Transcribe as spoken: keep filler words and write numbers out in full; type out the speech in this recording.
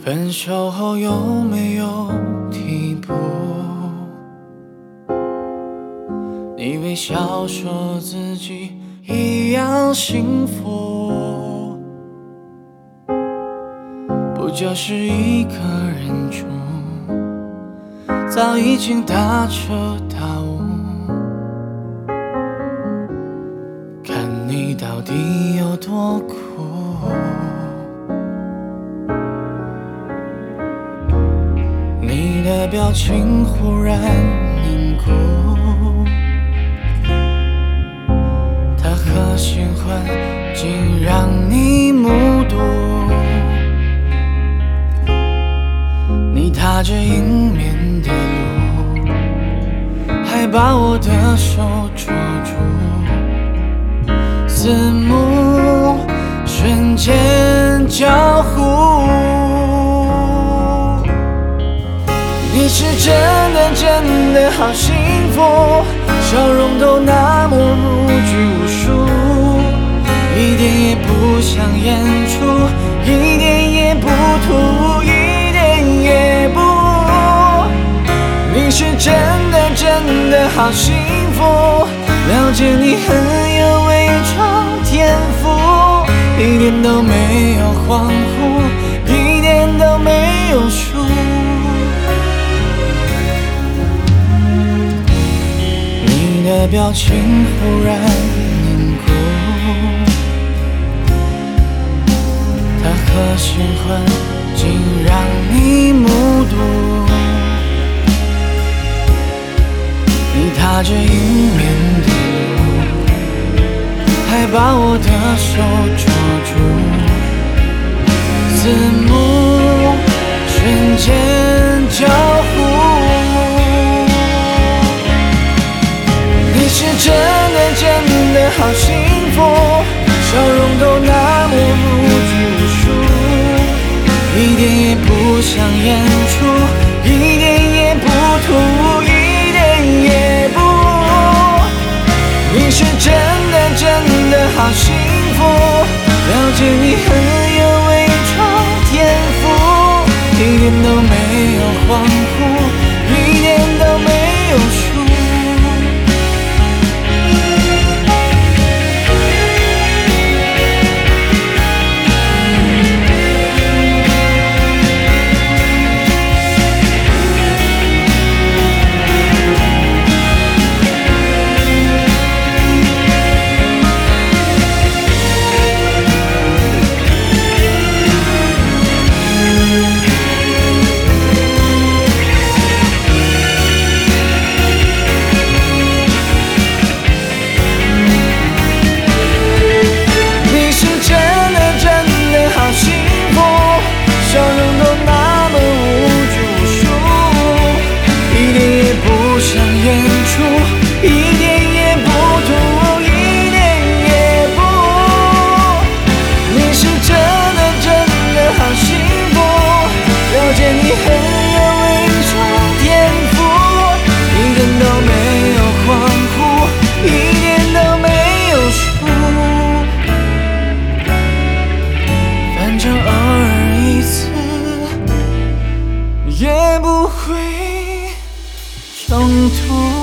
分手后有没有替补？你微笑说自己一样幸福，不就是一个人住，早已经大彻大悟，看你到底有多苦。你的表情忽然凝固，他和新欢竟让你目睹，你踏着迎面的路，还把我的手捉住，四目瞬间交互。你是真的真的好幸福，笑容都那么如炬如荼，一点也不想演出，一点也不突，一点也不。你是真的真的好幸福，了解你很有伪装天赋，一点都没有恍惚，一点都没有输。你的表情忽然凝固，他和新欢竟让你目睹，你踏着迎面的路，还把我的手捉住，四目瞬间交互。你是真的真的好幸福，笑容都那么如炬如荼，一点也不想演出，一点也不突，一点也不。你是真的真的好幸福，了解你很有伪装天赋，一点都没有恍惚，一点都没有输。也不会冲突。